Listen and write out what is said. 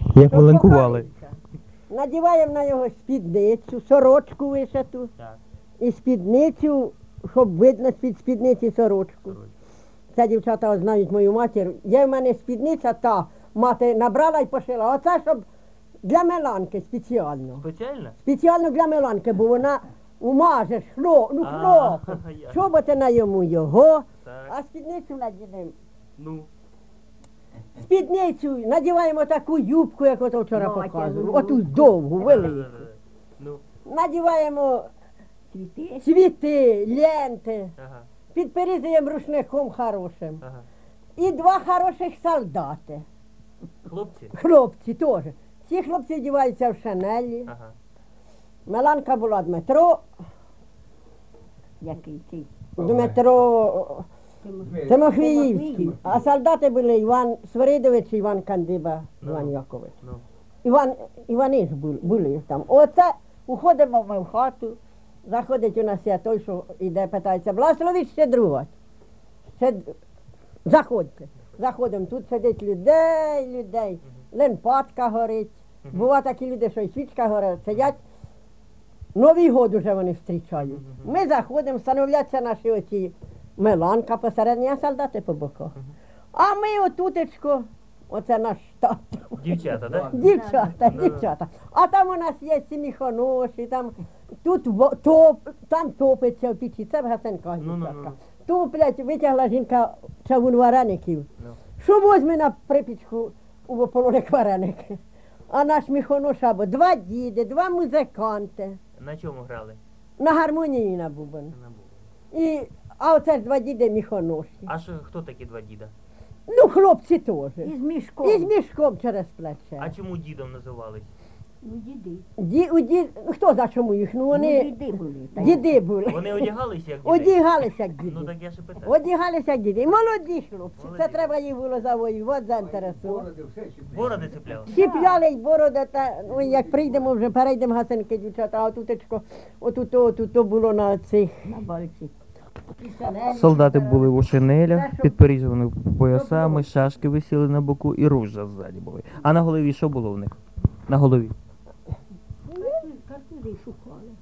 Як ви линкували? Надіваємо на його спідницю, сорочку вишиту. Так. І спідницю, щоб видно з-під спідниці сорочку. Це дівчата знають мою матір. Є в мене спідниця, та мати набрала і пошила. Оце, щоб для Меланки спеціально. Спеціально? Спеціально для Меланки, бо вона умажеш хлоп. ясно. Чоботи на йому його, Так. а спідницю надінемо. Ну. Спідницю надіваємо таку юбку, як ото вчора Натягну. показували. Оту довгу, велику. Ну. Надіваємо Цвіти. цвіти, ленти. Ага. Підперізуємо рушником хорошим. Ага. І два хороших солдати. Хлопці? Хлопці теж. Ці хлопці одягаються в шинелі. Ага. Меланка була Дмитро. Який ти? Дмитро Тимофіївський. А солдати були Іван Свиридович і Іван Кандиба, Ну. Іван Якович. Ну. Івани ж були там. Оце уходимо ми в хату. Заходить у нас я той, що іде, питається, благословіть щедрувати. Заходьте. Заходимо, тут сидить людей. Лампадка горить. Бува такі люди, що і свічка горить, сидять. Новий год уже вони зустрічають. Ми заходимо, становляться наші оці Меланка посередині, а солдати по боках. А ми отутечко, оце наш штат. Дівчата, так? Дівчата. А там у нас є сміхоноші, там тут там топиться в печі, це в Гасенках дівчатка. Топлять, витягла жінка чавун вареників. Що возьме на припічку у ополоник вареники? А наш міхонош або два діди, два музиканти. На чому грали? На гармонії на бубен. На бубні. А оце ж два діди міхоноші. А що, хто такі два діда? Ну, хлопці теж. Із мішком. І з мішком через плече. А чому дідом називались? Ну, діди. Хто за чому їх? Ну, вони Діди були. та й- діди були. Вони одягалися як діди? Одягалися як Ну діди. так я ще питаю. Одягалися як діди. І молоді хлопці. Молоді. Це треба їх було завоювати, заінтересувати. Бороди цепляли? Чіпляли й бороди, та ну, як прийдемо вже, перейдемо Гасенки, дівчата, а отутечко, отут було на цих. На бальці. Солдати були у шинелях, підперізувані поясами, шашки висіли на боку і ружжа ззаді були. А на голові що було в них? На голові? Картузи шукали.